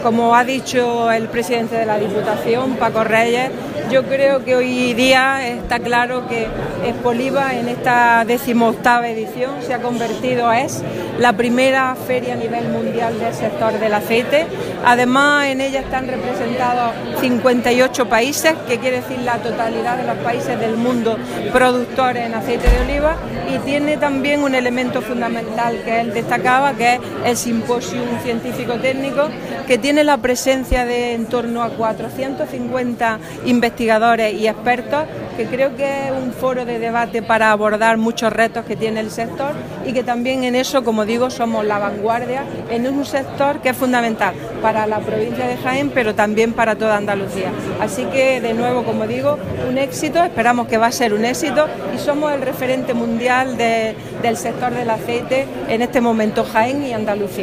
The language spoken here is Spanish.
Como ha dicho el presidente de la Diputación, Paco Reyes, yo creo que hoy día está claro que Expoliva en esta 18ª edición se ha convertido, es la primera feria a nivel mundial del sector del aceite. Además, en ella están representados 58 países, que quiere decir la totalidad de los países del mundo productores en aceite de oliva, y tiene también un elemento fundamental que él destacaba, que es el simposio científico-técnico, que tiene la presencia de en torno a 450 investigadores y expertos, que creo que es un foro de debate para abordar muchos retos que tiene el sector, y que también en eso, como digo, somos la vanguardia en un sector que es fundamental para la provincia de Jaén, pero también para toda Andalucía. Así que, de nuevo, como digo, un éxito, esperamos que va a ser un éxito, y somos el referente mundial del sector del aceite en este momento, Jaén y Andalucía.